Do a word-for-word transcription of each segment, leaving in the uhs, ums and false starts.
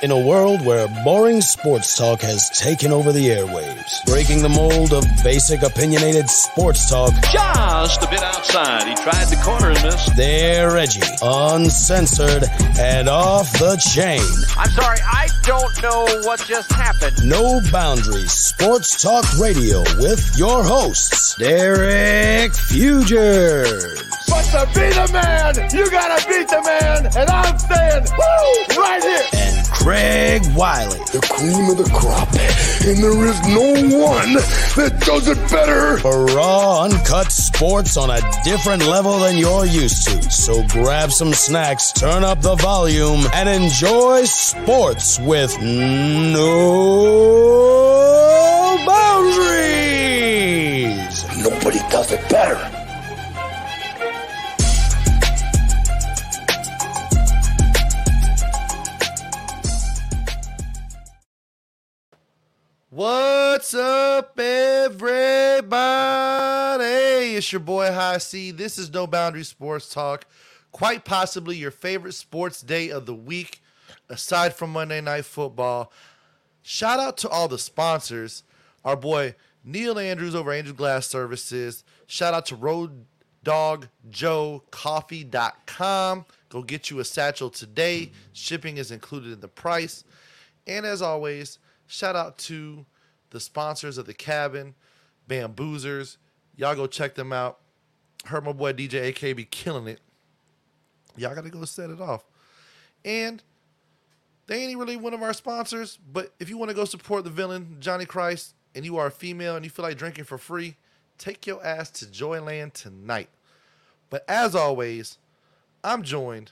In a world where boring sports talk has taken over the airwaves, breaking the mold of basic opinionated sports talk just a bit outside. He tried the corner and missed. They're edgy, uncensored, and off the chain. I'm sorry, I don't know what just happened. No Boundaries Sports Talk Radio with your hosts, Derek Fugers. But to be the man, you gotta beat the man, and I'm saying, woo, right here. And Craig Wiley. The cream of the crop, and there is no one that does it better. For raw, uncut sports on a different level than you're used to. So grab some snacks, turn up the volume, and enjoy sports with no boundaries. Nobody does it better. What's up, everybody? It's your boy High C. This is No Boundaries Sports Talk. Quite possibly your favorite sports day of the week, aside from Monday Night Football. Shout out to all the sponsors. Our boy Neil Andrews over Angel Glass Services. Shout out to road dog joe coffee dot com. Go get you a satchel today. Shipping is included in the price. And as always, shout out to the sponsors of the cabin, Bamboozers. Y'all go check them out. Heard my boy D J A K be killing it. Y'all got to go set it off. And they ain't really one of our sponsors, but if you want to go support the villain, Johnny Christ, and you are a female and you feel like drinking for free, take your ass to Joyland tonight. But as always, I'm joined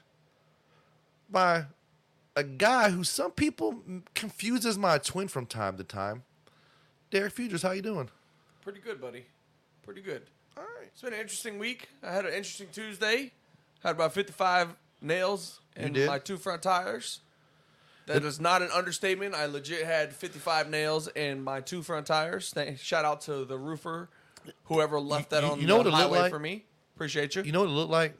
by a guy who some people confuse as my twin from time to time. Derek Fugers, how you doing? Pretty good, buddy. Pretty good. All right. It's been an interesting week. I had an interesting Tuesday. Had about fifty-five nails in my two front tires. That is not an understatement. I legit had fifty-five nails in my two front tires. Thank, shout out to the roofer, whoever left that you, on you know the what it highway like? for me. Appreciate you. You know what it looked like?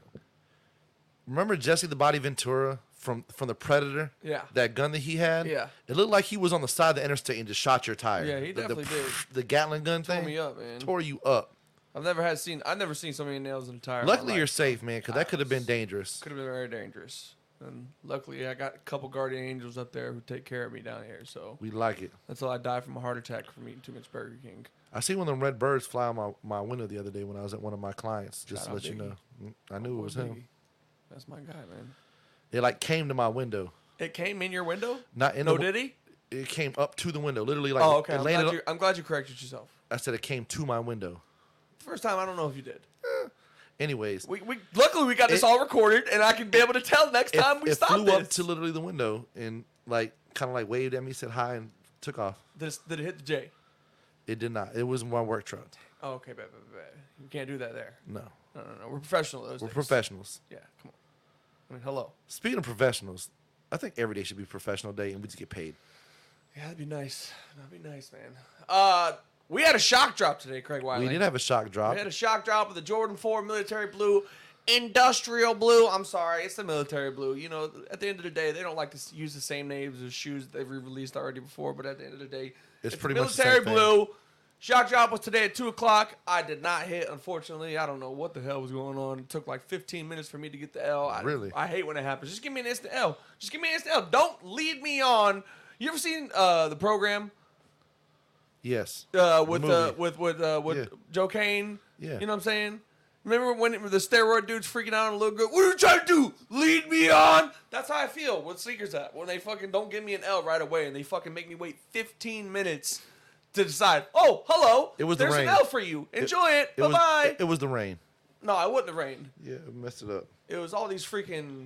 Remember Jesse the Body Ventura from, from The Predator? Yeah. That gun that he had? Yeah. It looked like he was on the side of the interstate and just shot your tire. Yeah, he the, definitely the, did. The Gatling gun Tore thing? me up, man. Tore you up. I've never had seen. I've never seen so many nails in a tire. Luckily, you're safe, man, because that could have been was- dangerous. Could have been very dangerous. And luckily, I got a couple guardian angels up there who take care of me down here. So We like it. until I die from a heart attack from eating too much Burger King. I see one of them red birds fly on my, my window the other day when I was at one of my clients, just Shout to out let you Biggie. know. Mm, I knew it was him. Biggie. That's my guy, man. It like came to my window. It came in your window? Not in No, the, did he? It came up to the window. Literally, like Oh, okay. it I'm landed glad, up- you, I'm glad you corrected yourself. I said it came to my window. First time, I don't know if you did. Anyways, We, we luckily we got this It- all recorded, and I can be able to tell next it, time we it stop flew this. up to literally the window and like kind of like waved at me, said hi, and took off. did, it, did it hit the J? It did not. It was my work truck. Oh, okay, bad, bad, bad. You can't do that there. No, No, no, no. We're professional those we're days. professionals. Yeah, come on. I mean, hello. Speaking of professionals, I think every day should be a professional day, and we just get paid. Yeah, that'd be nice. That'd be nice, man. Uh, we had a shock drop today, Craig Wiley. We did have a shock drop. We had a shock drop of the Jordan four military blue, industrial blue. I'm sorry, it's the military blue. You know, at the end of the day, they don't like to s- use the same names as shoes that they've re-released already before. But at the end of the day, It's it's pretty much the military same thing. blue. Shock drop was today at two o'clock. I did not hit, unfortunately. I don't know what the hell was going on. It took like fifteen minutes for me to get the L. I, Really? I hate when it happens. Just give me an instant L. Just give me an instant L. Don't lead me on. You ever seen uh, the program? Yes. uh, with movie. uh, with with uh, with Yeah. Joe Kane. Yeah. You know what I'm saying? Remember when it, the steroid dude's freaking out on a little girl? What are you trying to do? Lead me on? That's how I feel with sneakers at. When they fucking don't give me an L right away and they fucking make me wait fifteen minutes to decide, oh, hello. It was the There's rain. an L for you. Enjoy it. It was, Bye-bye. it, it was the rain. no, I wouldn't have rained. Yeah, it messed it up. It was all these freaking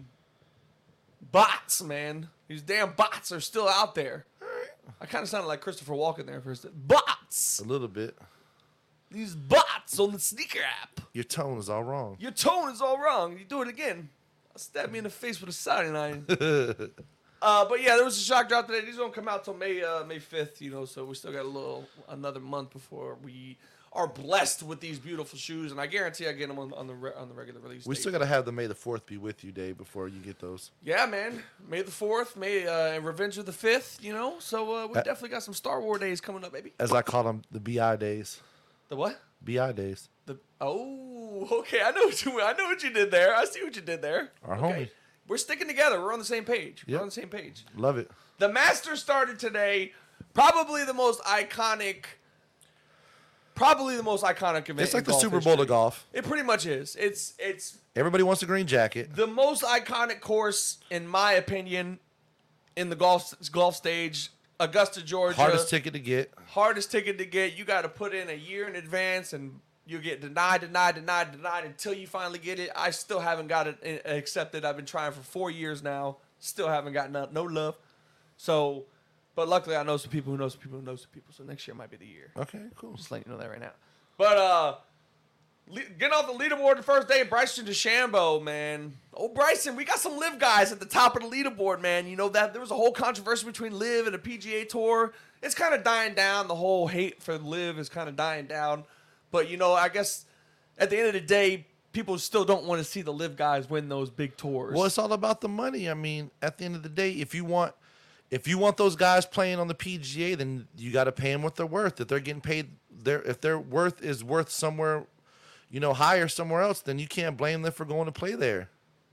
bots, man. These damn bots are still out there. I kind of sounded like Christopher Walken there for a second. Bots. A little bit. These bots on the sneaker app. Your tone is all wrong. Your tone is all wrong. You do it again, I'll stab me in the face with a soldering iron. uh, but yeah, there was a shock drop today. These don't come out till May uh, May fifth, you know, so we still got a little another month before we are blessed with these beautiful shoes, and I guarantee I get them on, on the re- on the regular release. We date. still gotta have the May the Fourth be with you day before you get those. Yeah, man. May the Fourth, May uh, and Revenge of the Fifth. You know, so uh, we Uh, definitely got some Star Wars days coming up, baby. As I call them, the B I days. The what? B I days. The oh, okay. I know what you I know what you did there. I see what you did there. Our okay. homie. We're sticking together. We're on the same page. We're Yep. on the same page. Love it. The Masters started today. Probably the most iconic. Probably the most iconic event. It's like in the golf Super Bowl history. of golf. It pretty much is. It's it's Everybody wants a green jacket. the most iconic course, in my opinion, in the golf golf stage. Augusta, Georgia. Hardest ticket to get. Hardest ticket to get. You got to put in a year in advance, and you get denied, denied, denied, denied until you finally get it. I still haven't got it uh, accepted. I've been trying for four years now. Still haven't gotten no, no love. So, but luckily I know some people who know some people who know some people. So next year might be the year. Okay, cool. Just letting you know that right now. But uh, le- getting off the leaderboard the first day, Bryson DeChambeau, man. Oh, Bryson, we got some live guys at the top of the leaderboard, man. You know that there was a whole controversy between live and the P G A Tour. It's kind of dying down. The whole hate for live is kind of dying down. But, you know, I guess at the end of the day, people still don't want to see the live guys win those big tours. Well, it's all about the money. I mean, at the end of the day, if you want, if you want those guys playing on the P G A, then you got to pay them what they're worth. If they're getting paid, their if their worth is worth somewhere, you know, higher somewhere else, then you can't blame them for going to play there.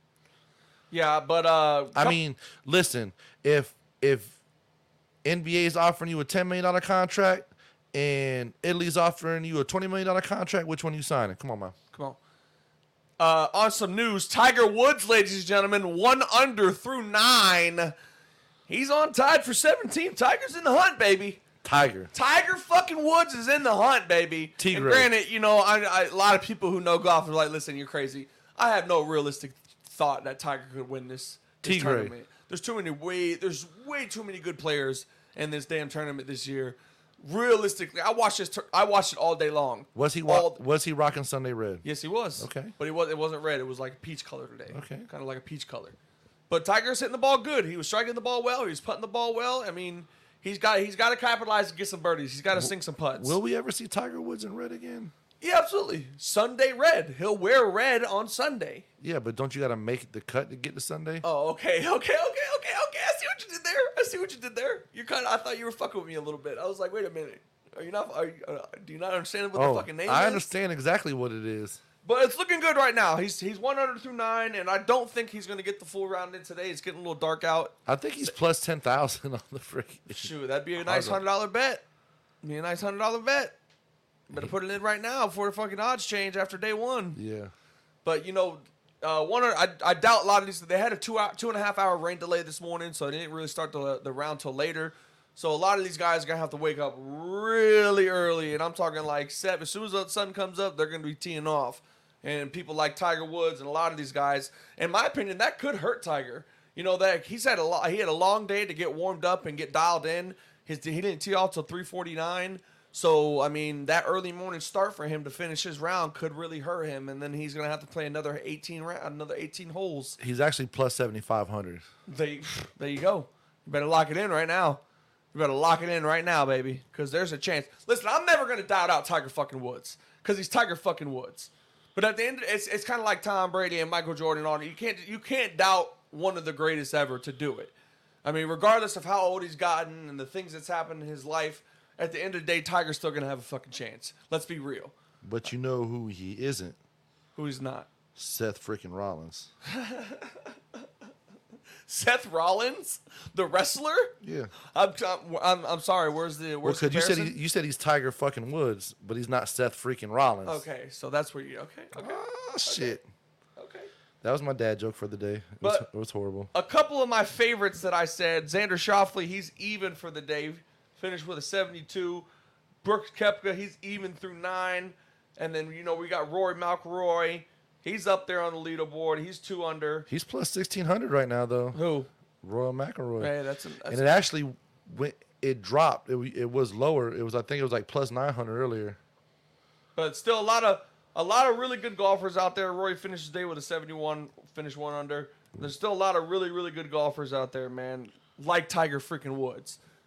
Yeah, but uh, I mean, listen, if if N B A is offering you a ten million dollar contract and Italy's offering you a twenty million dollar contract, which one you signing? Come on, man. Come on. Uh, on some news, Tiger Woods, ladies and gentlemen, one under through nine. He's on tied for seventeenth. Tiger's in the hunt, baby. Tiger. Tiger fucking Woods is in the hunt, baby. Tigre. And granted, you know, I, I, a lot of people who know golf are like, listen, you're crazy. I have no realistic thought that Tiger could win this, this Tigre. tournament. There's too many way. There's way too many good players in this damn tournament this year. Realistically, I watched this. Tur- I watched it all day long. Was he wa- All- was he rocking Sunday red? Yes, he was. Okay. But he was. It wasn't red. It was like a peach color today. Okay. Kind of like a peach color. But Tiger's hitting the ball good. He was striking the ball well. He was putting the ball well. I mean, he's got he's got to capitalize and get some birdies. He's got to sink some putts. Will we ever see Tiger Woods in red again? Yeah, absolutely. Sunday red. He'll wear red on Sunday. Yeah, but don't you got to make the cut to get to Sunday? Oh, okay, okay, okay, okay, okay. I see what you did there. I see what you did there. You kind of. I thought you were fucking with me a little bit. I was like, wait a minute. Are you not? Are you, uh, do you not understand what Oh, the fucking name I is? understand exactly what it is. But it's looking good right now. He's he's one under through nine, and I don't think he's going to get the full round in today. It's getting a little dark out. I think he's plus ten thousand on the freaking. Shoot, that'd be a nice hundred dollar bet. Be a nice hundred dollar bet. Better put it in right now before the fucking odds change after day one. Yeah. But you know, uh, one I, I doubt a lot of these. They had a two hour, two and a half hour rain delay this morning, so they didn't really start the the round till later. So a lot of these guys are gonna have to wake up really early, and I'm talking like seven. As soon as the sun comes up, they're gonna be teeing off. And people like Tiger Woods and a lot of these guys, in my opinion, that could hurt Tiger. You know that he's had a lot. He had a long day to get warmed up and get dialed in. His he didn't tee off till three forty-nine. So I mean, that early morning start for him to finish his round could really hurt him, and then he's gonna have to play another eighteen round, another eighteen holes. He's actually plus seventy-five hundred. They, there you go. You better lock it in right now. You better lock it in right now, baby, because there's a chance. Listen, I'm never gonna doubt out Tiger fucking Woods, because he's Tiger fucking Woods. But at the end, it's it's kind of like Tom Brady and Michael Jordan. On you can't you can't doubt one of the greatest ever to do it. I mean, regardless of how old he's gotten and the things that's happened in his life, at the end of the day, Tiger's still gonna have a fucking chance. Let's be real. But you know who he isn't? Who he's not? Seth freaking Rollins. Seth Rollins, the wrestler. Yeah. I'm I'm I'm, I'm sorry. Where's the Well, where's because you said comparison? he, you said he's Tiger fucking Woods, but he's not Seth freaking Rollins. Okay, so that's where you okay okay Oh shit. okay. That was my dad joke for the day. It was, But- it was horrible. A couple of my favorites that I said: Xander Schauffele, he's even for the day, finished with a seventy-two. Brooks Koepka, he's even through nine, and then you know we got Rory McIlroy. He's up there on the leaderboard. He's two under. He's plus sixteen hundred right now, though. Who? Royal McIlroy. Hey, that's, a, that's and it actually went. It dropped. It, it was lower. It was. I think it was like plus nine hundred earlier. But still, a lot of a lot of really good golfers out there. Rory finished the day with a seventy-one, finished one under. There's still a lot of really really good golfers out there, man. Like Tiger freaking Woods.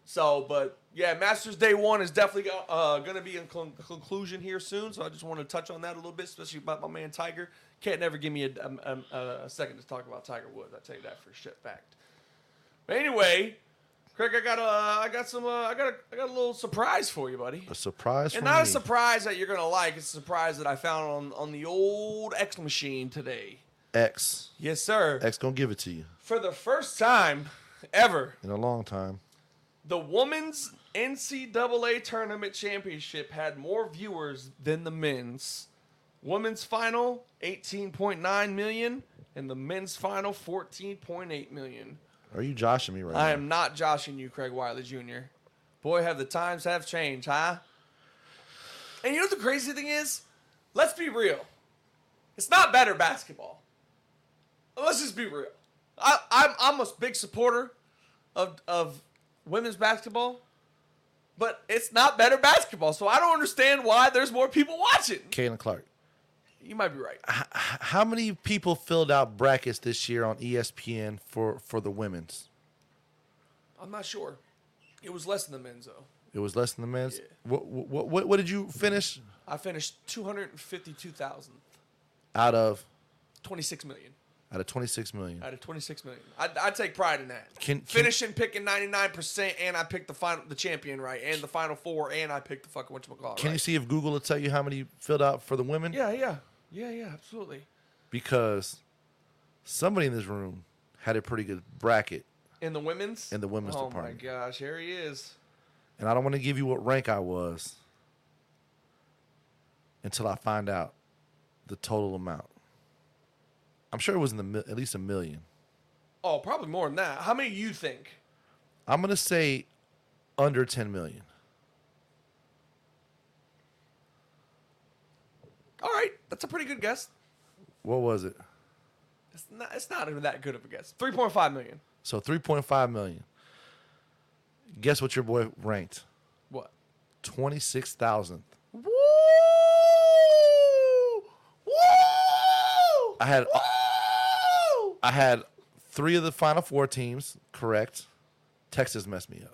So, but yeah, Masters Day One is definitely uh, going to be in con- conclusion here soon. So I just want to touch on that a little bit, especially about my man Tiger. Can't never give me a, a, a, a second to talk about Tiger Woods. I tell you that for shit fact. But anyway, Craig, I got a, I got some, uh, I got, a, I got a little surprise for you, buddy. A surprise, and for not me. a surprise that you're gonna like. It's a surprise that I found on on the old X machine today. X. Yes, sir. X gonna give it to you. For the first time ever in a long time, the women's N C double A tournament championship had more viewers than the men's. Women's final, eighteen point nine million, and the men's final, fourteen point eight million. Are you joshing me right now? I am not joshing you, Craig Wiley Junior Boy, have the times have changed, huh? And you know what the crazy thing is? Let's be real. It's not better basketball. Let's just be real. I, I'm, I'm a big supporter of, of women's basketball, but it's not better basketball. So I don't understand why there's more people watching. Caitlin Clark. You might be right. H- how many people filled out brackets this year on E S P N for, for the women's? I'm not sure. It was less than the men's, though. It was less than the men's? Yeah. What, what, what, what did you finish? I finished two hundred fifty-two thousand. Out of? twenty-six million. Out of twenty-six million. Out of twenty-six million. I, I take pride in that. Can, can Finishing picking ninety-nine percent, and I picked the final, the champion right, and the final four, and I picked the fucking whatchamacallit Can right. you see if Google will tell you how many filled out for the women? Yeah, yeah. Yeah, yeah, absolutely. Because somebody in this room had a pretty good bracket. In the women's? In the women's oh department. Oh, my gosh. Here he is. And I don't want to give you what rank I was until I find out the total amount. I'm sure it was in the mi- at least a million. Oh, probably more than that. How many you think? I'm going to say under ten million. All right. That's a pretty good guess. What was it? It's not, it's not even that good of a guess. three point five million. So three point five million. Guess what your boy ranked? What? twenty-six thousandth. Woo! Woo! I had Woo! I had three of the Final Four teams correct. Texas messed me up.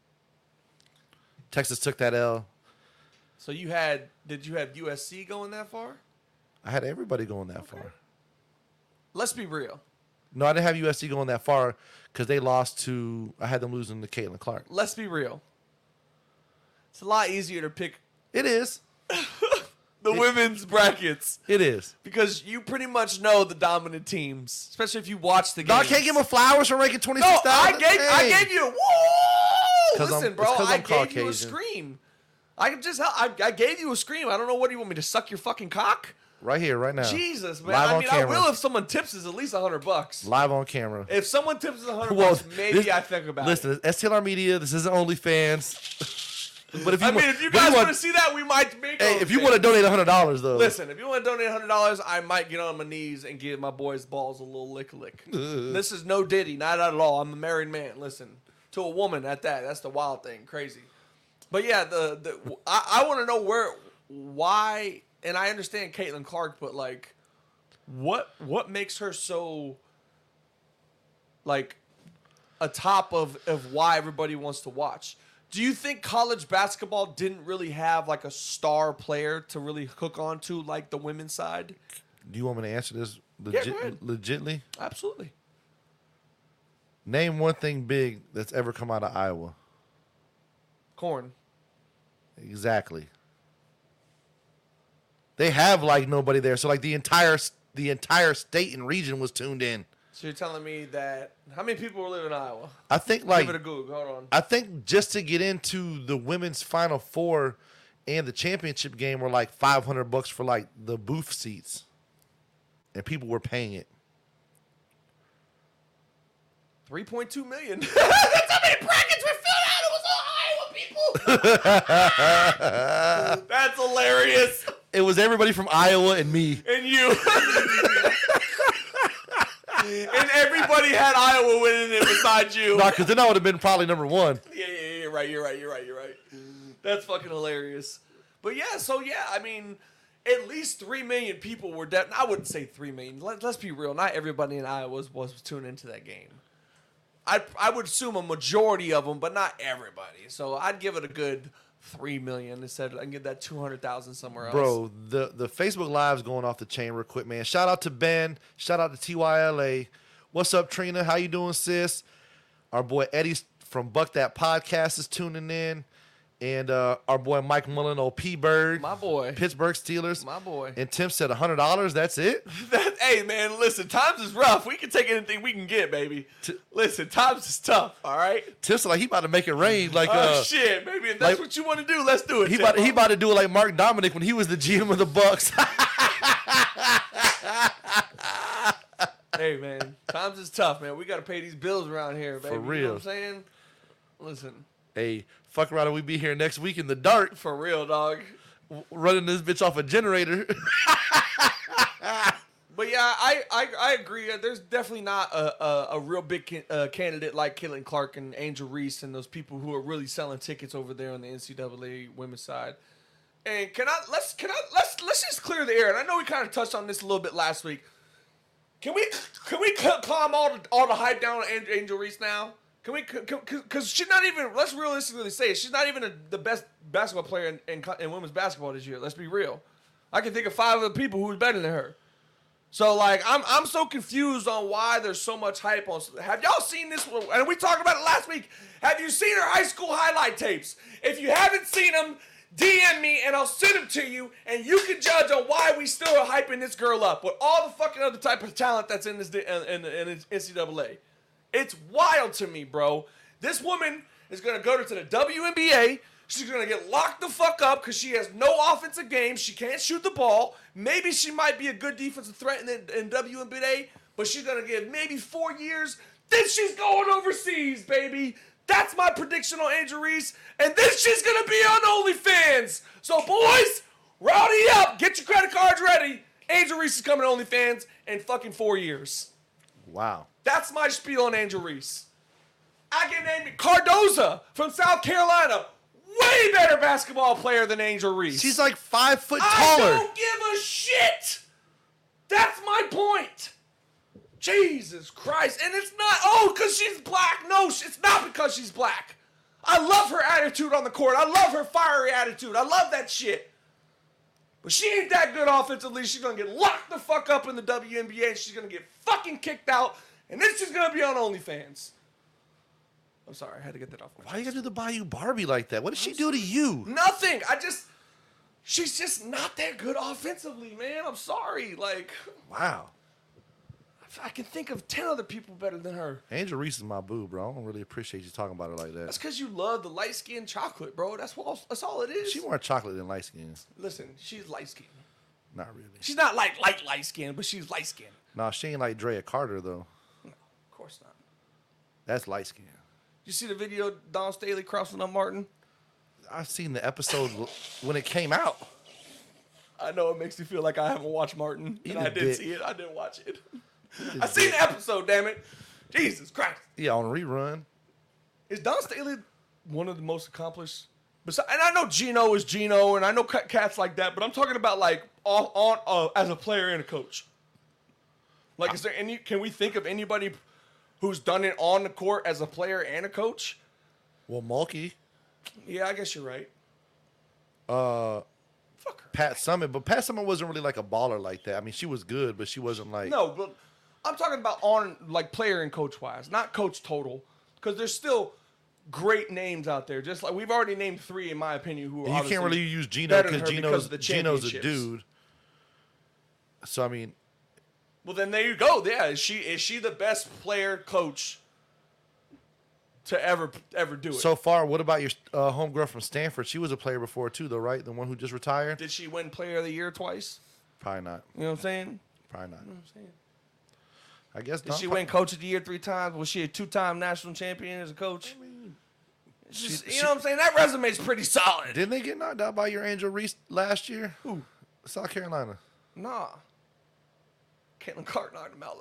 Texas took that L. So you had, did you have U S C going that far? I had everybody going that Okay. far. Let's be real. No, I didn't have U S C going that far because they lost to, I had them losing to Caitlin Clark. Let's be real. It's a lot easier to pick It is. the women's brackets It is. because you pretty much know the dominant teams, especially if you watch the game. No, I can't give him flowers for ranking No, twenty-six thousand. I gave I gave you a woo. 'Cause I'm- Listen, it's bro, 'cause I I'm gave you a Caucasian. scream. I just I, I gave you a scream. I don't know what do you want me to suck your fucking cock? Right here, right now. Jesus, man. Live I on mean, I camera. will if someone tips us at least a hundred bucks. Live on camera. If someone tips us a hundred Well, bucks, maybe this- I think about Listen, it. it's S T L R Media. This isn't OnlyFans. But if you I want, mean, if you but guys want- want to see that, we might make. hey, those if you things. want to donate a hundred dollars though, Listen, if you want to donate a hundred dollars, I might get on my knees and give my boys' balls a little lick lick. This is no Diddy, not at all. I'm a married man. Listen, to a woman at that. That's the wild thing, crazy. But yeah, the the I, I want to know where, why, and I understand Caitlin Clark, but like, what what makes her so like a top of of why everybody wants to watch? Do you think college basketball didn't really have like a star player to really hook onto like the women's side? do you want me to answer this Yeah, legit, go ahead. legitly? Absolutely. Name one thing big that's ever come out of Iowa. Corn. Exactly. They have like nobody there, so like the entire the entire state and region was tuned in. So you're telling me that how many people live in Iowa? I think like Give it a Google. Hold on. I think just to get into the women's Final Four and the championship game were like five hundred bucks for like the booth seats, and people were paying it. three point two million. That's how many brackets were filled out. It was all Iowa people. That's hilarious. It was everybody from Iowa and me. And you. And everybody had Iowa winning it besides you. Nah, because then I would have been probably number one. Yeah, yeah, yeah, you're right, you're right, you're right, you're right. That's fucking hilarious. But yeah, so yeah, I mean, at least three million people were dead. I wouldn't say three million. Let, let's be real. Not everybody in Iowa was, was tuning into that game. I I would assume a majority of them, but not everybody. So I'd give it a good three million instead. I can get that two hundred thousand somewhere else. Bro, the the Facebook Live's going off the chain real quick, man. Shout out to Ben. Shout out to T Y L A. What's up, Trina? How you doing, sis? Our boy Eddie from Buck That Podcast is tuning in. And uh, our boy Mike Mullen, old P-Bird. My boy. Pittsburgh Steelers. My boy. And Tim said one hundred dollars. That's it? that, hey, man, listen. Times is rough. We can take anything we can get, baby. T- listen, times is tough, all right? Tim said like he about to make it rain. Like, oh, uh, shit, baby. If that's like, what you want to do, let's do it. He Tim. about, he about to do it like Mark Dominic when he was the G M of the Bucks. Hey, man. Times is tough, man. We got to pay these bills around here, baby. For real. You know what I'm saying? Listen. Hey, fuck around and we be here next week in the dark. For real, dog. Running this bitch off a generator. But yeah, I, I I agree. There's definitely not a a, a real big ca- uh, candidate like Caitlin Clark and Angel Reese and those people who are really selling tickets over there on the N C double A women's side. And can I let's can I let's let's just clear the air. And I know we kind of touched on this a little bit last week. Can we can we calm all the all the hype down on Angel Reese now? Can we? Because she's not even. Let's realistically say it. She's not even a, the best basketball player in, in, in women's basketball this year. Let's be real. I can think of five other people who's better than her. So like, I'm I'm so confused on why there's so much hype on. Have y'all seen this? And we talked about it last week. Have you seen her high school highlight tapes? If you haven't seen them, D M me and I'll send them to you, and you can judge on why we still are hyping this girl up with all the fucking other type of talent that's in this in, in, in N C double A. It's wild to me, bro. This woman is going to go to the W N B A. She's going to get locked the fuck up because she has no offensive game. She can't shoot the ball. Maybe she might be a good defensive threat in, in W N B A, but she's going to get maybe four years. Then she's going overseas, baby. That's my prediction on Angel Reese. And then she's going to be on OnlyFans. So, boys, rowdy up. Get your credit cards ready. Angel Reese is coming to OnlyFans in fucking four years. Wow. That's my spiel on Angel Reese. I can name Cardoza from South Carolina. Way better basketball player than Angel Reese. She's like five foot taller. I don't give a shit. That's my point. Jesus Christ. And it's not, oh, because she's black. No, it's not because she's black. I love her attitude on the court. I love her fiery attitude. I love that shit. But she ain't that good offensively. She's going to get locked the fuck up in the W N B A. And she's going to get fucking kicked out. And then she's going to be on OnlyFans. I'm sorry. I had to get that off my chest. Why you got to do the Bayou Barbie like that? What did she do to you? Nothing. I just... She's just not that good offensively, man. I'm sorry. Like... Wow. I can think of ten other people better than her. Angel Reese is my boo, bro. I don't really appreciate you talking about her like that. That's because you love the light-skinned chocolate, bro. That's what. That's all it is. She more chocolate than light skin. Listen, she's light-skinned. Not really. She's not like light light-skinned, but she's light-skinned. Nah, she ain't like Drea Carter, though. No, of course not. That's light skin. You see the video of Dawn Staley crossing up Martin? I've seen the episode when it came out. I know it makes you feel like I haven't watched Martin. Eat And I a did dick. see it. I didn't watch it. I seen the episode, damn it. Jesus Christ. Yeah, on rerun. Is Dawn Staley one of the most accomplished? Besides, and I know Gino is Gino, and I know cats like that, but I'm talking about like on, on uh, as a player and a coach. Like, is there any? Can we think of anybody who's done it on the court as a player and a coach? Well, Mulkey. Yeah, I guess you're right. Uh, Fuck her. Pat Summitt, but Pat Summitt wasn't really like a baller like that. I mean, she was good, but she wasn't like. No, but I'm talking about on like player and coach wise, not coach total, because there's still great names out there. Just like we've already named three, in my opinion, who are And you can't really use Gino better than because her Gino's because of the Gino's a championships. dude. So I mean, Well, then there you go. Yeah, is she is she the best player coach to ever ever do it? so far, what about your uh, homegirl from Stanford? She was a player before too, though, right? The one who just retired. Did she win Player of the Year twice? Probably not. You know what I'm saying? Probably not. You know what I'm saying? I guess. Did not. she win Coach of the Year three times? Was she a two-time national champion as a coach? It's just, She- you know what I'm saying? That resume's pretty solid. Didn't they get knocked out by your Angel Reese last year? Who? South Carolina. Nah. Caitlin Clark knocked him out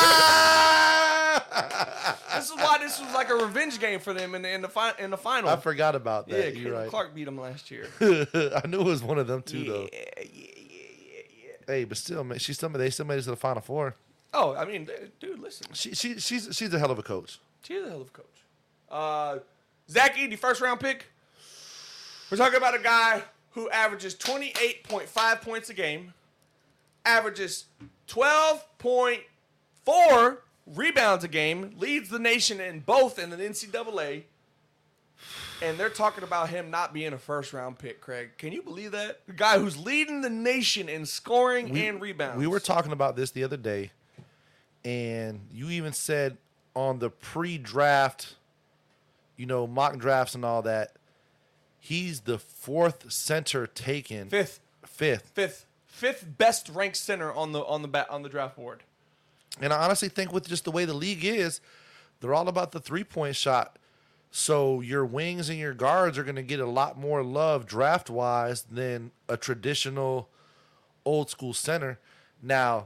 last year. This is why this was like a revenge game for them in the in the, fi- in the final. I forgot about yeah, that. You're Caitlin right. Clark beat him last year. I knew it was one of them too, yeah, though. yeah, yeah, yeah, yeah. Hey, but still, man, she still they still made it to the Final Four. Oh, I mean, they- dude, listen. She she she's she's a hell of a coach. He's a hell of a coach. Uh, Zach Edey, first round pick. We're talking about a guy who averages twenty-eight point five points a game, averages twelve point four rebounds a game, leads the nation in both in the N C double A, and they're talking about him not being a first-round pick, Craig. Can you believe that? The guy who's leading the nation in scoring we, and rebounds. We were talking about this the other day, and you even said on the pre-draft, you know, mock drafts and all that, he's the fourth center taken. Fifth. Fifth. Fifth. Fifth best ranked center on the on the bat, on the draft board. And I honestly think with just the way the league is, they're all about the three-point shot. So your wings and your guards are going to get a lot more love draft-wise than a traditional old-school center. Now,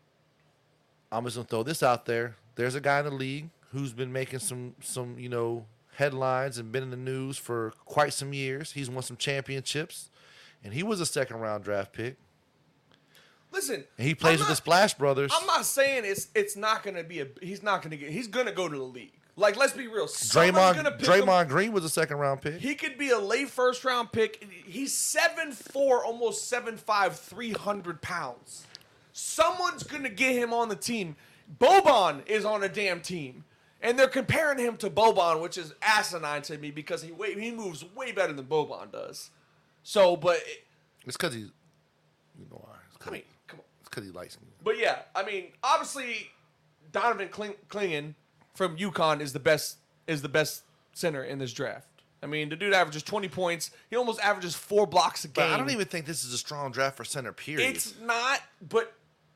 I'm just going to throw this out there. There's a guy in the league who's been making some, some, you know, headlines and been in the news for quite some years. He's won some championships, and he was a second-round draft pick. Listen, and he plays I'm with not, the Splash Brothers. I'm not saying it's it's not going to be a. He's not going to get. He's going to go to the league. Like, let's be real. Draymond gonna pick Draymond him. Green was a second-round pick. He could be a late first-round pick. He's seven foot four, almost seven foot five, three hundred pounds. Someone's going to get him on the team. Boban is on a damn team. And they're comparing him to Boban, which is asinine to me because he way, he moves way better than Boban does. So, but... It, it's because he's... You know why. I mean, come on. It's because he likes me. But yeah, I mean, obviously, Donovan Kling- Clingan from UConn is the best is the best center in this draft. I mean, the dude averages twenty points. He almost averages four blocks a game. But I don't even think this is a strong draft for center, period. It's not, but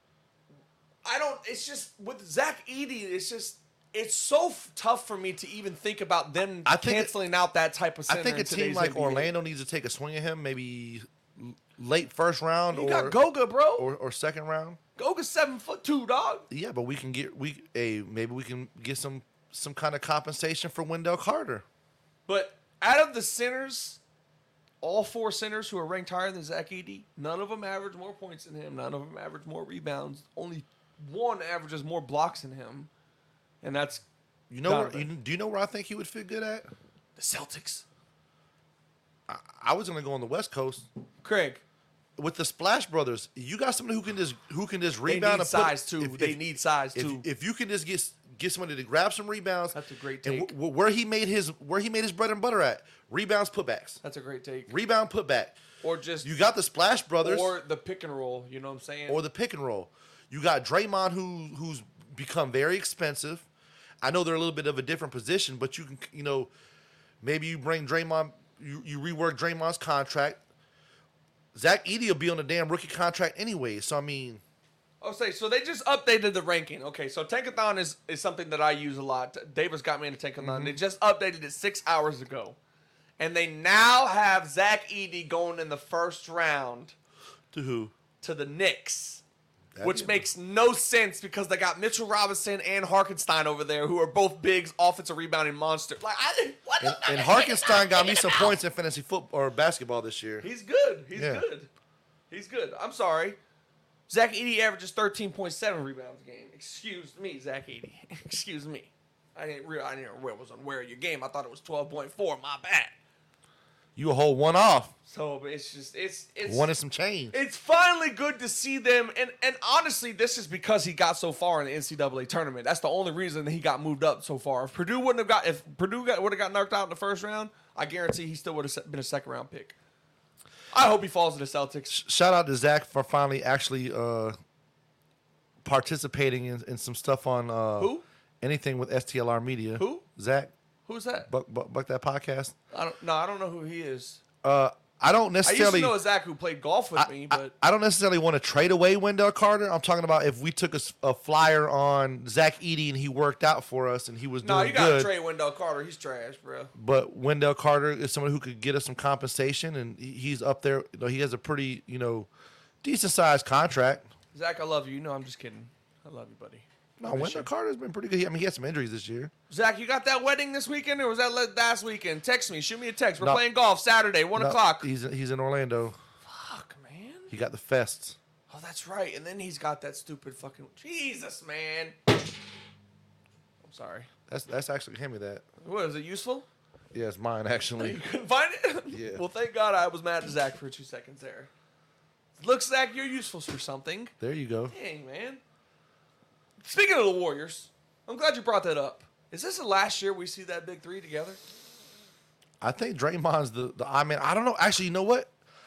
I don't... It's just... With Zach Edey, it's just... It's so f- tough for me to even think about them I think canceling out that type of center. I think a in team today's like N B A. Orlando needs to take a swing at him, maybe late first round You or got Goga, bro. or, or second round. Goga's seven foot two, dog. Yeah, but we can get we a maybe we can get some some kind of compensation for Wendell Carter. But out of the centers, all four centers who are ranked higher than Zach Edey, none of them average more points than him. None of them average more rebounds. Only one averages more blocks than him, and that's you know. Where, you, do you know where I think he would fit good at? the Celtics. I, I was gonna go on the West Coast. Craig, with the Splash Brothers, you got somebody who can just who can just they rebound need and size put, too. if- they if- need size If, too. if you can just get get somebody to grab some rebounds, That's a great and take. w- w- where he made his where he made his bread and butter at rebounds, putbacks, That's a great take. rebound, putback. Or just You got the Splash Brothers or, or the pick and roll. You know what I'm saying? the pick and roll. You got Draymond who who's become very expensive. I know they're a little bit of a different position, but you can you know maybe you bring Draymond, you, you rework Draymond's contract. Zach Edey will be on a damn rookie contract anyway. So I mean. I'll say, so they just updated the ranking. Okay, so Tankathon is, is something that I use a lot. Davis got me into Tankathon. Mm-hmm. They just updated it six hours ago. And they now have Zach Edey going in the first round To who? to the Knicks, That which is- makes no sense because they got Mitchell Robinson and Harkenstein over there who are both big offensive rebounding monsters. Like, I, what And, the and Harkenstein got me some points in fantasy football or basketball this year. He's good. He's Yeah. good. He's good. I'm sorry. Zach Edey averages thirteen point seven rebounds a game. Excuse me, Zach Edey. Excuse me. I didn't real I didn't know where it was unaware of your game. I thought it was twelve point four. My bad. You a whole one off. So but it's just it's it's One and some change. it's finally good to see them, and and honestly, this is because he got so far in the N C double A tournament. That's the only reason that he got moved up so far. If Purdue wouldn't have got, if Purdue got, would have got knocked out in the first round, I guarantee he still would have been a second round pick. I hope he falls to the Celtics. Shout out to Zach for finally actually uh, participating in, in some stuff on uh, Who? anything with S T L R Media. Who? Zach. Who's that? Buck, Buck, Buck that podcast. I don't. No, I don't know who he is. Uh, I don't I used necessarily. to know a Zach who played golf with I, me, I- but I don't necessarily want to trade away Wendell Carter. I'm talking about if we took a, s- a flyer on Zach Edey and he worked out for us and he was no, doing you gotta good. trade Wendell Carter. He's trash, bro. But Wendell Carter is someone who could get us some compensation, and he- he's up there. You know, he has a pretty, you know, decent sized contract. Zach, I love you. You know, I'm just kidding. I love you, buddy. No, Wendell Carter's been pretty good. I mean, he had some injuries this year. Zach, you got that wedding this weekend, or was that le- last weekend? Text me. Shoot me a text. We're No. playing golf Saturday, one No, o'clock. He's he's in Orlando. Fuck, man. He got the fests. Oh, that's right. And then he's got that stupid fucking Jesus, man. I'm sorry. That's that's actually hand me that. What is it? Useful? Yeah, it's mine actually. You couldn't find it? Yeah. Well, thank God I was mad at Zach for two seconds there. Look, Zach, you're useful for something. There you go. Dang, man. Speaking of the Warriors, I'm glad you brought that up. Is this the last year we see that big three together? I think Draymond's the the. I mean, I don't know. Actually, you know what?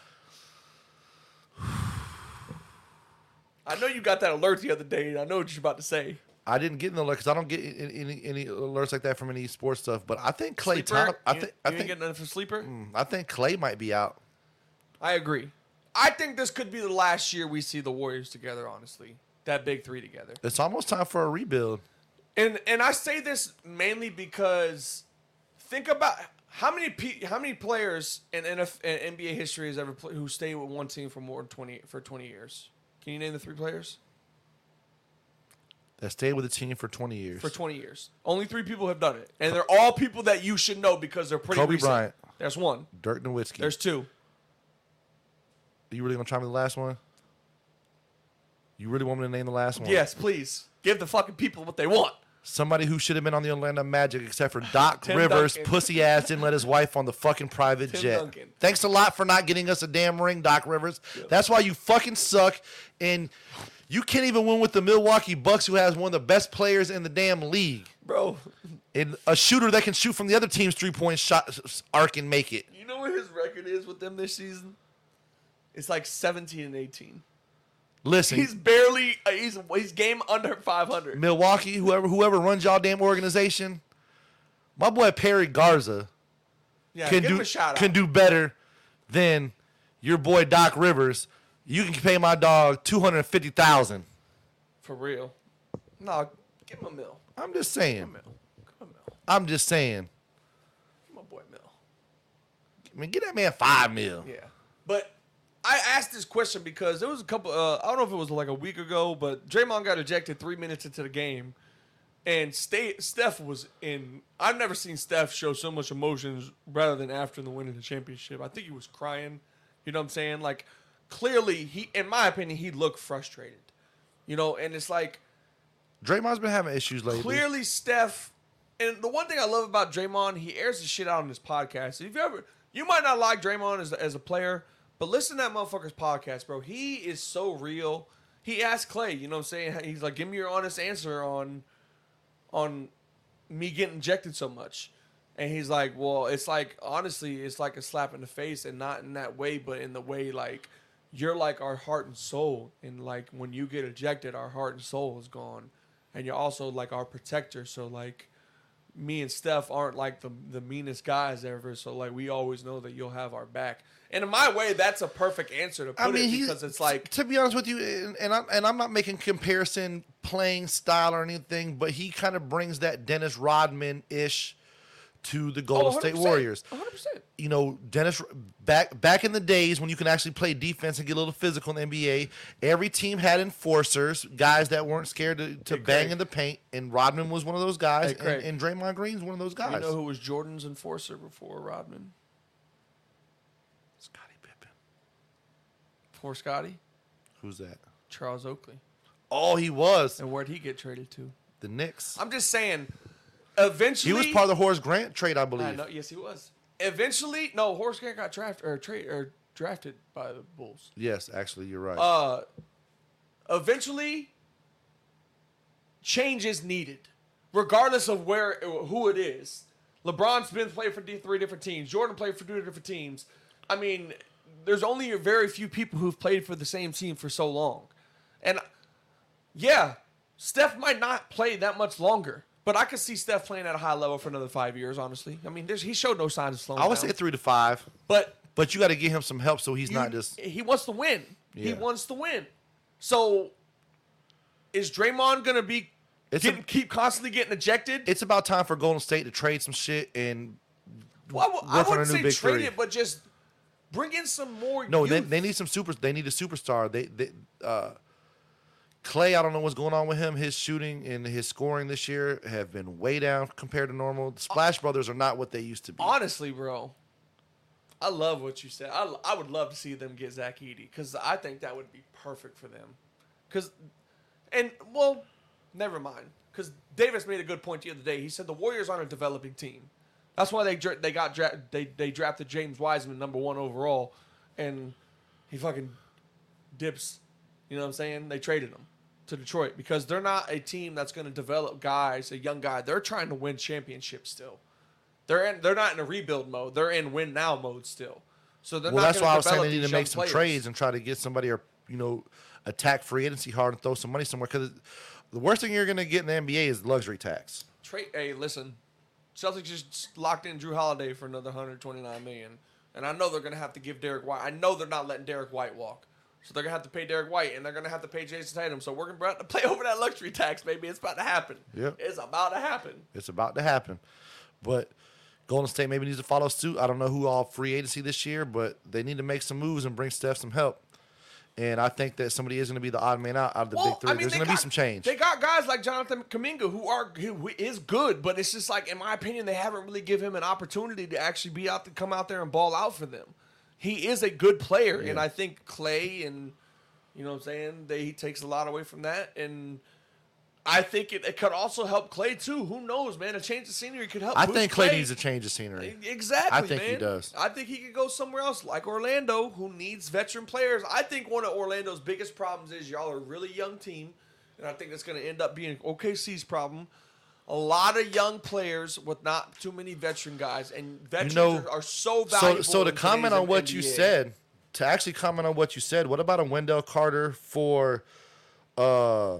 I know you got that alert the other day, and I know what you're about to say. I didn't get an alert because I don't get any, any any alerts like that from any sports stuff. But I think Klay Sleeper? Thompson. I You- think you I ain't think getting nothing for Sleeper? mm, I think Klay might be out. I agree. I think this could be the last year we see the Warriors together, honestly. That big three together. It's almost time for a rebuild. And and I say this mainly because think about how many P, how many players in N F, in N B A history has ever play, who stayed with one team for more than twenty for twenty years. Can you name the three players? That stayed with the team for twenty years. For twenty years. Only three people have done it. And they're all people that you should know because they're pretty Kobe recent. Bryant. There's one. Dirk Nowitzki. There's two. Are you really gonna try me the last one? You really want me to name the last one? Yes, please. Give the fucking people what they want. Somebody who should have been on the Orlando Magic except for Doc Tim Rivers, Duncan. pussy ass didn't let his wife on the fucking private Tim jet. Duncan. Thanks a lot for not getting us a damn ring, Doc Rivers. That's why you fucking suck. And you can't even win with the Milwaukee Bucks, who has one of the best players in the damn league. Bro, And a shooter that can shoot from the other team's three-point shot arc and make it. you know what his record is with them this season? It's like seventeen and eighteen. Listen, He's barely uh, he's he's game under five hundred. Milwaukee, whoever whoever runs y'all damn organization, my boy Perry Garza Yeah, can give him do a shout can out. do better than your boy Doc Rivers. You can pay my dog two hundred fifty thousand. For real. No, give him a mill. I'm just saying. Mill. Give him a mill. I'm just saying. Give my boy mill. I mean, get that man five mil. Yeah. But I asked this question because there was a couple, uh, I don't know if it was like a week ago, but Draymond got ejected three minutes into the game. And Stay, Steph was in, I've never seen Steph show so much emotions rather than after the win of the championship. I think he was crying. You know what I'm saying? Like, clearly, he, in my opinion, he looked frustrated. You know, and it's like, Draymond's been having issues lately. clearly, Steph, and the one thing I love about Draymond, he airs the shit out on his podcast. If you ever, you might not like Draymond as, as a player, but listen to that motherfucker's podcast, bro. He is so real. He asked Klay, you know what I'm saying? He's like, give me your honest answer on, on me getting injected so much. And he's like, well, it's like, honestly, it's like a slap in the face, and not in that way, but in the way, like, you're like our heart and soul. And, like, when you get ejected, our heart and soul is gone. And you're also, like, our protector. So, like, me and Steph aren't, like, the the meanest guys ever. So, like, we always know that you'll have our back. And in my way, that's a perfect answer to put I mean, it he, because it's like, to be honest with you, and, and I'm and I'm not making comparison playing style or anything, but he kind of brings that Dennis Rodman ish to the Golden oh, State one hundred percent, Warriors. one hundred percent. You know, Dennis back back in the days when you can actually play defense and get a little physical in the N B A, every team had enforcers, guys that weren't scared to, to Hey, bang Craig. in the paint, and Rodman was one of those guys, Hey, and, Craig. and Draymond Green's one of those guys. You know who was Jordan's enforcer before Rodman? Scottie Pippen. Before Scotty? Who's that? Charles Oakley. Oh, he was And where'd he get traded to? the Knicks. I'm just saying, eventually. He was part of the Horace Grant trade, I believe. I know, yes, he was. Eventually, no, Horace Grant got drafted or trade or drafted by the Bulls. Yes, actually, you're right. Uh, eventually, change is needed, regardless of where who it is. LeBron's been played for three different teams. Jordan played for two different teams. I mean, there's only a very few people who've played for the same team for so long, and yeah, Steph might not play that much longer. But I could see Steph playing at a high level for another five years, honestly. I mean, there's, he showed no signs of slowing I would down. say three to five, But but you got to give him some help so he's you- not just. He wants to win. He Yeah. wants to win. So, is Draymond going to be It's getting, a- keep constantly getting ejected? It's about time for Golden State to trade some shit and well, I w- I work on a wouldn't new say big trade three. it, but just bring in some more No, they, youth. they need some super. They need a superstar. They, they uh, Clay, I don't know what's going on with him. His shooting and his scoring this year have been way down compared to normal. The Splash Brothers are not what they used to be. Honestly, bro, I love what you said. I, I would love to see them get Zach Edey because I think that would be perfect for them. Because, and, well, never mind. Because Davis made a good point the other day. He said the Warriors aren't a developing team. That's why they they got dra- they they drafted James Wiseman number one overall, and he fucking dips. You know what I'm saying? They traded him to Detroit because they're not a team that's going to develop guys, a young guy. They're trying to win championships still. They're in, they're not in a rebuild mode. They're in win now mode still. So they're well, not that's why I was saying they these need to make some players. trades and try to get somebody or you know attack free agency hard and throw some money somewhere because the worst thing you're going to get in the N B A is luxury tax. Trade. Hey, listen. Celtics just locked in Drew Holiday for another one hundred twenty-nine million dollars. And I know they're going to have to give Derek White. I know they're not letting Derek White walk. So they're going to have to pay Derek White, and they're going to have to pay Jason Tatum. So we're going to play over that luxury tax, baby. It's about to happen. Yep. It's about to happen. It's about to happen. But Golden State maybe needs to follow suit. I don't know who all free agency this year, but they need to make some moves and bring Steph some help. And I think that somebody is going to be the odd man out out of the Well, big three. I mean, There's they going to be got- some change. They got guys like Jonathan Kuminga who are who is good, but it's just like, in my opinion, they haven't really given him an opportunity to actually be out to come out there and ball out for them. He is a good player, and I think Clay and you know what I'm saying, they, he takes a lot away from that, and I think it, it could also help Clay too. Who knows, man? A change of scenery could help. I boost think Clay needs a change of scenery. Exactly, I think man. he does. I think he could go somewhere else, like Orlando, who needs veteran players. I think one of Orlando's biggest problems is y'all are a really young team, and I think that's going to end up being O K C's problem. A lot of young players with not too many veteran guys, and veterans You know, are, are so valuable. So, so to in comment today's on what N B A. you said, to actually comment on what you said, what about a Wendell Carter for, uh,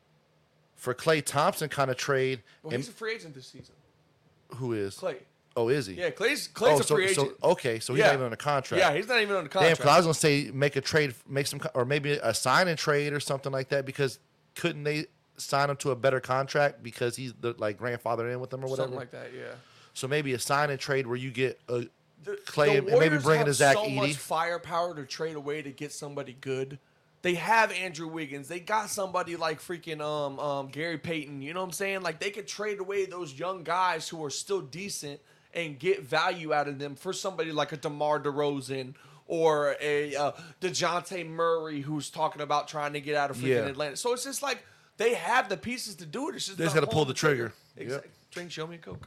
for Klay Thompson kind of trade? Well, and he's a free agent this season. who is? Clay. Oh, is he? Yeah, Clay's Clay's oh, a free so, agent. So, okay, so he's Yeah. not even on a contract. Yeah, he's not even on the Damn, contract. because I was gonna say make a trade, make some, or maybe a sign and trade or something like that. Because couldn't they sign him to a better contract because he's the like grandfather in with them or whatever? Something like that, yeah. So maybe a sign and trade where you get a The, Clay the and maybe Warriors bring in have a Zach so Edey. much firepower to trade away to get somebody good. They have Andrew Wiggins. They got somebody like freaking um um Gary Payton. You know what I'm saying? Like they could trade away those young guys who are still decent and get value out of them for somebody like a DeMar DeRozan or a uh, DeJounte Murray who's talking about trying to get out of freaking Yeah. Atlanta. So it's just like they have the pieces to do it. It's just They just not gotta pull pulling the trigger. Exactly. Drink, show me a Coke.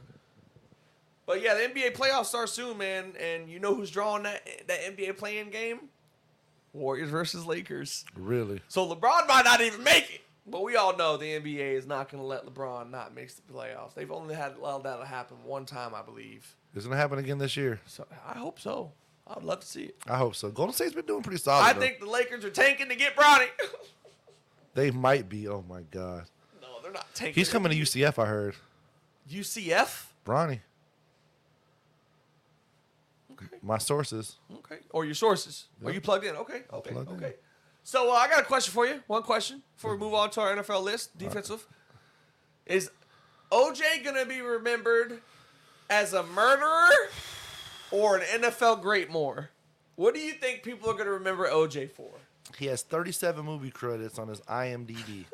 But yeah, the N B A playoffs start soon, man. And you know who's drawing that that N B A play-in game? Warriors versus Lakers. Really? So LeBron might not even make it. But we all know the N B A is not going to let LeBron not make the playoffs. They've only had allowed that to happen one time, I believe. It's gonna happen again this year. So I hope so. I would love to see it. I hope so. Golden State's been doing pretty solid. I though. think the Lakers are tanking to get Bronny. They might be. Oh my god. No, they're not tanking. He's coming to U C F. I heard. U C F? Bronny. Okay. My sources. Okay. Or your sources. Are Yep. you plugged in? Okay. Okay. plugged in. Okay. So uh, I got a question for you. One question before we move on to our N F L list. Defensive. Is O J going to be remembered as a murderer or an N F L great more? What do you think people are going to remember O J for? He has thirty-seven movie credits on his I M D B.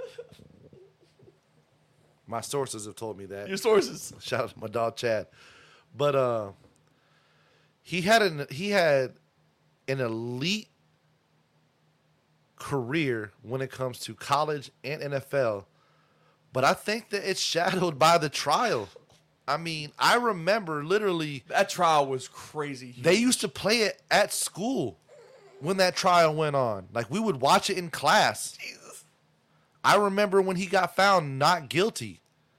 My sources have told me that. Your sources. Shout out to my dog Chad. But uh, he had an he had an elite career when it comes to college and N F L. But I think that it's shadowed by the trial. I mean, I remember literally That trial was crazy. they used to play it at school when that trial went on. Like we would watch it in class. Jesus. I remember when he got found not guilty.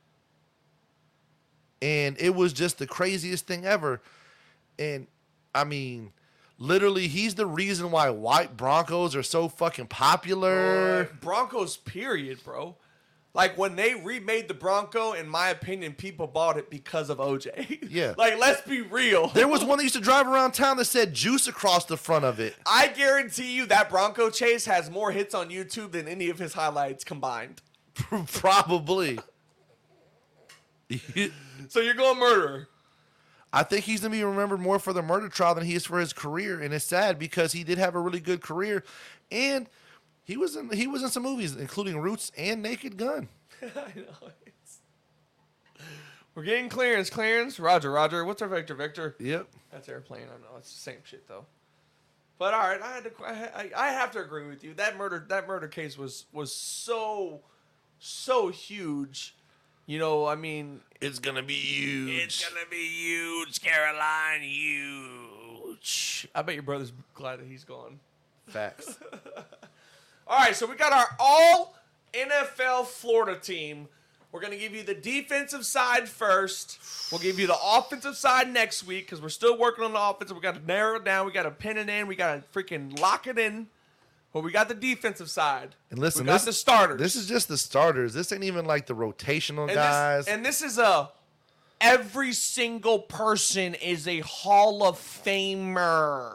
And it was just the craziest thing ever. And I mean, literally, he's the reason why white Broncos are so fucking popular. Uh, Broncos, period, bro. Like, when they remade the Bronco, in my opinion, people bought it because of O J. Yeah. Like, let's be real. There was one that used to drive around town that said juice across the front of it. I guarantee you that Bronco chase has more hits on YouTube than any of his highlights combined. Probably. So you're going murderer. I think he's going to be remembered more for the murder trial than he is for his career. And it's sad because he did have a really good career. And he was in, he was in some movies, including Roots and Naked Gun. I know. It's... We're getting clearance, clearance. Roger, Roger. What's our Victor? Victor? Yep. That's airplane. I know. It's the same shit, though. But, all right. I had to. I, I have to agree with you. That murder that murder case was was so... so huge. You know, I mean, It's going to be huge. it's gonna be huge, Caroline, huge. I bet your brother's glad that he's gone. Facts. All right, so we got our all N F L Florida team. We're going to give you the defensive side first. We'll give you the offensive side next week because we're still working on the offensive. We got to narrow it down. We got to pin it in. We got to freaking lock it in. But we got the defensive side. And listen, we got this, the starters. This is just the starters. This ain't even like the rotational and guys. This, and this is a every single person is a Hall of Famer.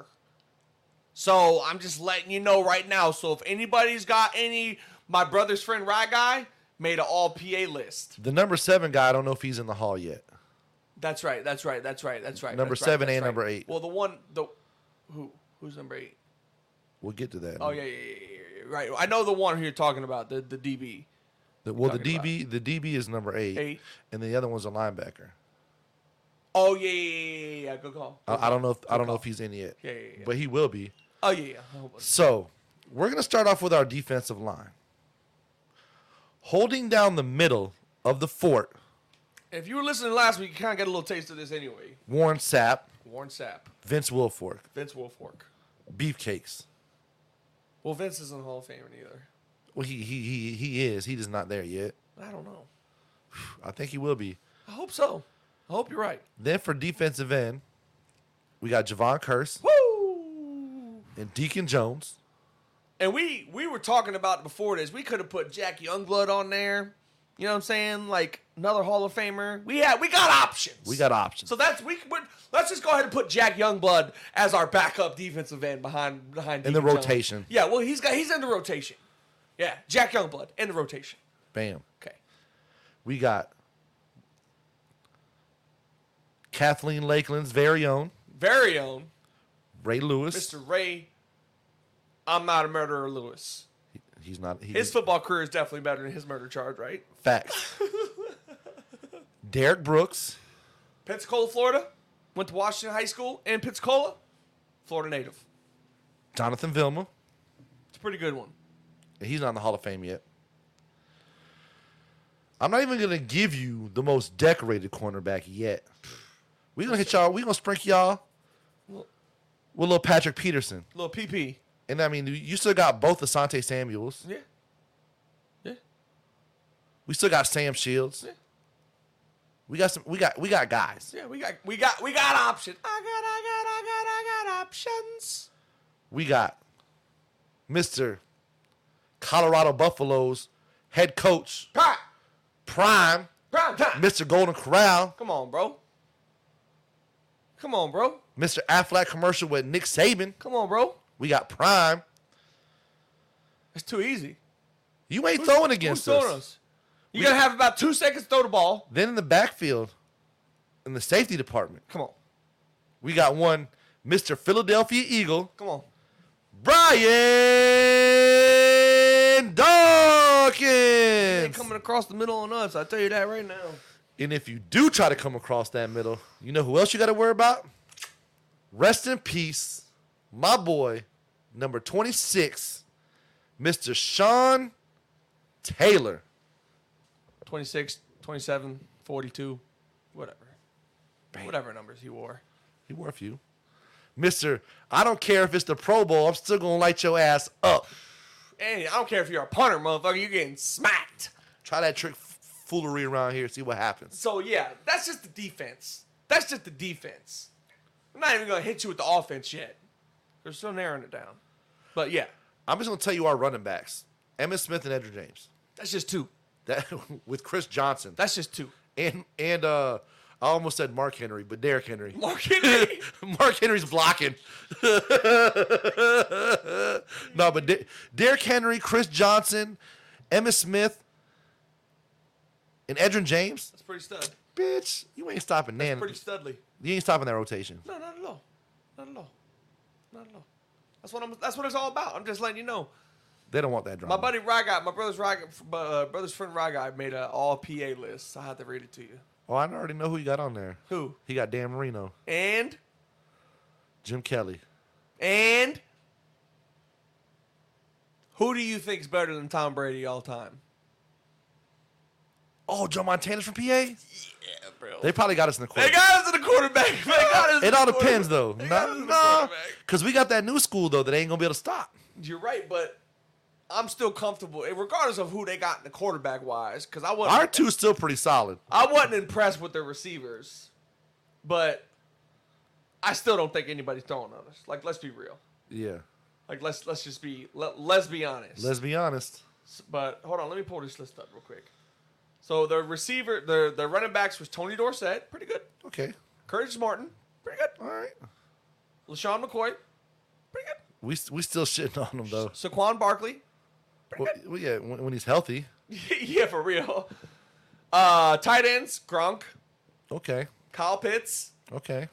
So I'm just letting you know right now. So if anybody's got any, my brother's friend Rye Guy made an all P A list. The number seven guy, I don't know if he's in the hall yet. That's right. That's right. That's right. That's right. Number that's seven right, and that's number right. eight. Well, the one, the who, who's number eight? We'll get to that. Oh yeah, yeah, yeah, yeah, yeah. Right. I know the one who you're talking about, the the D B. The, well, the talking D B, the D B is number eight, Eight. and the other one's a linebacker. Oh yeah, yeah, yeah, yeah, yeah. Good call. Good I, I don't know if call. I don't Good know call. if he's in yet. Yeah, yeah, yeah. But he will be. Oh yeah, yeah. I hope it's- So we're gonna start off with our defensive line. Holding down the middle of the fort, If you were listening last week, you kind of get a little taste of this anyway. Warren Sapp, Warren Sapp, Vince Wilfork, Vince Wilfork. Beefcakes. Well, Vince isn't a Hall of Famer either. Well, he he he he is. He is not there yet. I don't know. I think he will be. I hope so. I hope you're right. Then for defensive end, we got Javon Curse Woo! and Deacon Jones. And we we were talking about before this. We could have put Jack Youngblood on there. You know what I'm saying? Like another Hall of Famer. We had we got options. We got options. So that's we. we let's just go ahead and put Jack Youngblood as our backup defensive end behind behind In the Deacon Jones. rotation. Yeah. Well, he's got he's in the rotation. Yeah, Jack Youngblood in the rotation. Bam. Okay. We got Kathleen Lakeland's very own Very own Ray Lewis. Mister Ray. I'm not a murderer, Lewis. He- he's not. He, His football career is definitely better than his murder charge, right? Facts. Derek Brooks. Pensacola, Florida. Went to Washington High School in Pensacola. Florida native. Jonathan Vilma. It's a pretty good one. He's not in the Hall of Fame yet. I'm not even gonna give you the most decorated cornerback yet. We gonna hit y'all. We gonna sprinkle y'all with little Patrick Peterson. Little P P. And I mean, you still got both Asante Samuels. Yeah. Yeah. We still got Sam Shields. Yeah. We got some. We got. We got guys. Yeah, we got we got we got options. I got I got I got I got options. We got Mister Colorado Buffaloes head coach Prime. Prime, Prime time. Mister Golden Corral, Come on, bro. Come on, bro. Mister Aflac commercial with Nick Saban. Come on, bro. We got Prime. It's too easy. You ain't throwing against Who's us. throwing us? You gotta have about two seconds to throw the ball. Then in the backfield, in the safety department, Come on. we got one Mister Philadelphia Eagle, Come on. Brian Dawkins. Ain't coming across the middle on us. I tell you that right now. And if you do try to come across that middle, you know who else you got to worry about? Rest in peace, my boy, number twenty-six, Mister Sean Taylor. twenty-six, twenty-seven, forty-two, whatever. Whatever numbers he wore. He wore a few. Mister I don't care if it's the Pro Bowl, I'm still going to light your ass up. Hey, I don't care if you're a punter, motherfucker. You're getting smacked. Try that trick foolery around here, see what happens. So, yeah, that's just the defense. That's just the defense. I'm not even going to hit you with the offense yet. They're still narrowing it down. But, yeah, I'm just going to tell you our running backs. Emmitt Smith and Edgerrin James. that's just two. That with Chris Johnson. That's just two. And and uh I almost said Mark Henry, but Derrick Henry. Mark Henry. Mark Henry's blocking. No, but De- Derrick Henry, Chris Johnson, Emmitt Smith, and Edgerrin James. That's pretty stud. Bitch, you ain't stopping Nan. Pretty studly. You ain't stopping that rotation. No, not at all. Not at all. Not at all. That's what I'm. That's what it's all about. I'm just letting you know. They don't want that drama. My buddy Ryguy, my brother's Ryguy, uh, brother's friend Ryguy made an all P A list. I had to read it to you. Oh, I already know who you got on there. Who? He got Dan Marino, And Jim Kelly. and who do you think's better than Tom Brady all time? Oh, Joe Montana's from P A? Yeah, bro. They probably got us in the They quarterback. got us in the quarterback. They got us in It all the depends, though. quarterback. They got us in the Nah, quarterback. because we got that new school, though, that ain't going to be able to stop. You're right, but I'm still comfortable, regardless of who they got in the quarterback wise, because I wasn't. Our two's still pretty solid. I wasn't impressed with the receivers, but I still don't think anybody's throwing on us. Like, let's be real. Yeah. Like, let's let's just be let, let's be honest. Let's be honest. But hold on, let me pull this list up real quick. So the receiver, the the running backs was Tony Dorsett, pretty good. Okay. Curtis Martin, pretty good. All right. LaShawn McCoy, pretty good. We we still shitting on him, though. Saquon Barkley, pretty Well, good. well, yeah, when, when he's healthy. Yeah, for real. Uh, tight ends, Gronk, Okay. Kyle Pitts. Okay.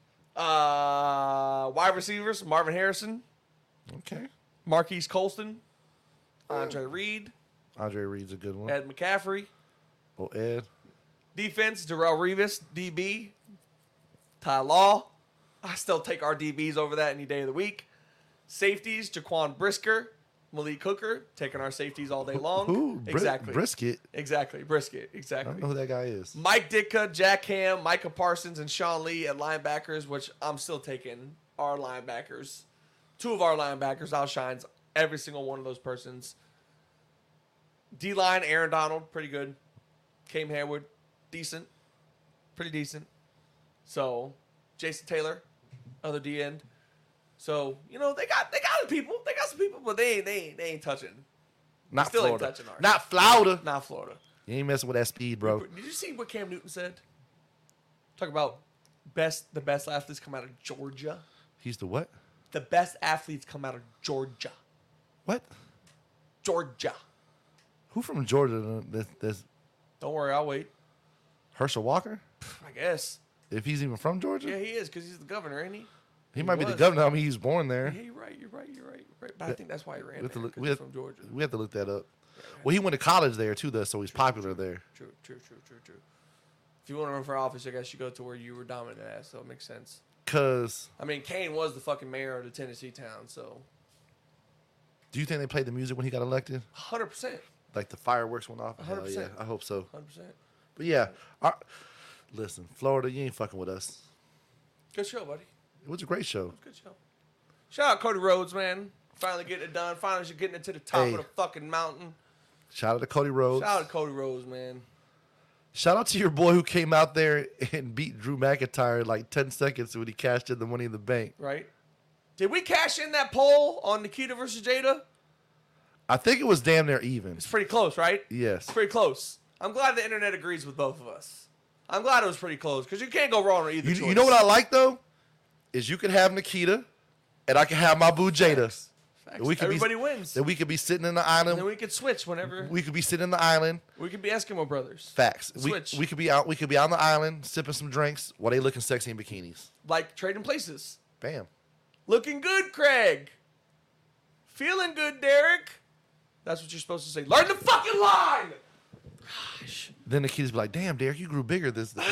Uh, wide receivers, Marvin Harrison, Okay. Marquise Colston, Andre Reed, Andre Reed's a good one. Ed McCaffrey. Oh, Ed. Defense, Darrell Revis, D B. Ty Law. I still take our D Bs over that any day of the week. Safeties, Jaquan Brisker, Malik Hooker, taking our safeties all day long. Who? Bri- Exactly. Brisket. Exactly. Brisket. I Exactly. don't know who that guy is. Mike Ditka, Jack Ham, Micah Parsons, and Sean Lee at linebackers, which I'm still taking our linebackers. Two of our linebackers outshines every single one of those persons. D-line, Aaron Donald, pretty good. Cam Hayward, decent. Pretty decent. So, Jason Taylor, other D end. So, you know, they got they got the people. They got some people, but they ain't they ain't, they ain't touching. Not still ain't Florida. touching ours. Not Florida. Not Florida. You ain't messing with that speed, bro. Did you see what Cam Newton said? Talk about best the best athletes come out of Georgia. He's the what? The best athletes come out of Georgia. What? Georgia. Who from Georgia? That's, that's Don't worry, I'll wait. Herschel Walker? I guess. If he's even from Georgia? Yeah, he is because he's the governor, ain't he? he might be the was. governor. I mean, he was born there. Yeah, you're right. You're right. You're right. You're right. But I think that's why he ran We have, to there, look, 'cause we, he's have, from Georgia. we have to look that up. Well, he went to college there, too, though, so he's popular there. True, true, true, true, true. If you want to run for office, I guess you go to where you were dominant at, so it makes sense. Because I mean, Kane was the fucking mayor of the Tennessee town, so do you think they played the music when he got elected? one hundred percent. Like the fireworks went off? one hundred percent. Hell yeah, I hope so. one hundred percent. But yeah, our, listen, Florida, you ain't fucking with us. Good show, buddy. It was a great show. Good show. Shout out Cody Rhodes, man. Finally getting it done. Finally getting it to the top Hey. of the fucking mountain. Shout out to Cody Rhodes. Shout out to Cody Rhodes, man. Shout out to your boy who came out there and beat Drew McIntyre in like ten seconds when he cashed in the Money in the Bank. Right? Did we cash in that poll on Nikita versus Jada? I think it was damn near even. It's pretty close, right? Yes. It's pretty close. I'm glad the internet agrees with both of us. I'm glad it was pretty close because you can't go wrong on either You, choice. you know what I like, though? Is you can have Nikita and I can have my boo Jada. Facts. Facts. We could Everybody be, wins. Then we could be sitting in the And island. then we could switch whenever. We could be sitting in the island. We could be Eskimo brothers. Facts. We, Switch. we could be out. We could be on the island sipping some drinks while they looking sexy in bikinis. Like trading places. Bam. Looking good, Craig. Feeling good, Derek. That's what you're supposed to say. Learn the fucking line. Gosh. Then the kids be like, "Damn, Derek, you grew bigger this." Just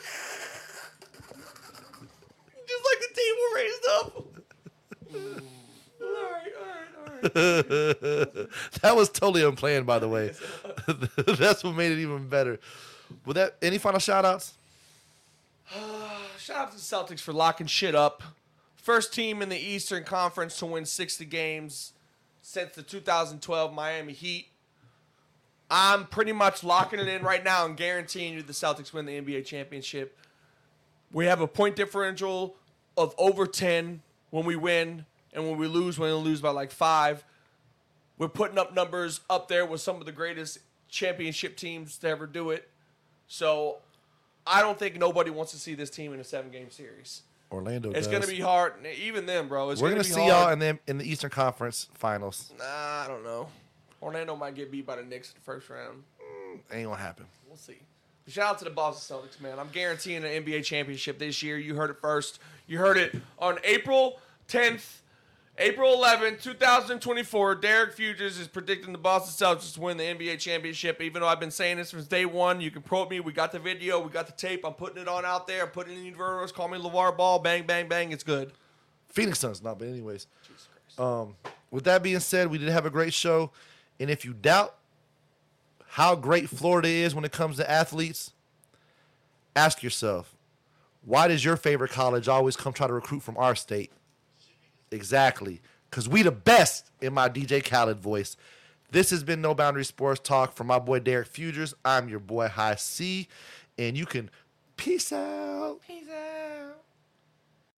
like the team we raised up. all right, all right, all right. That was totally unplanned, by the way. That's what made it even better. With that, any final shout outs? Shout out to the Celtics for locking shit up. First team in the Eastern Conference to win sixty games since the two thousand twelve Miami Heat. I'm pretty much locking it in right now and guaranteeing you the Celtics win the N B A championship. We have a point differential of over ten when we win, and when we lose, we're going to lose by like five. We're putting up numbers up there with some of the greatest championship teams to ever do it. So I don't think nobody wants to see this team in a seven-game series. Orlando. It's does. going to be hard. Even them, bro. It's We're gonna gonna be see hard. y'all in the in the Eastern Conference Finals. Nah, I don't know. Orlando might get beat by the Knicks in the first round. Ain't gonna happen. We'll see. Shout out to the Boston Celtics, man. I'm guaranteeing an N B A championship this year. You heard it first. You heard it on April tenth, April eleventh, twenty twenty-four. Derek Fugers is predicting the Boston Celtics to win the N B A championship. Even though I've been saying this since day one, you can quote me. We got the video. We got the tape. I'm putting it on out there. I'm putting it in the universe. Call me LeVar Ball. Bang, bang, bang. It's good. Phoenix Suns, not, but anyways. Jesus Christ. Um, with that being said, we did have a great show, and if you doubt how great Florida is when it comes to athletes, ask yourself, why does your favorite college always come try to recruit from our state? Exactly. Because we the best, in my D J Khaled voice. This has been No Boundary Sports Talk from my boy Derek Fugers. I'm your boy High C. And you can peace out. Peace out.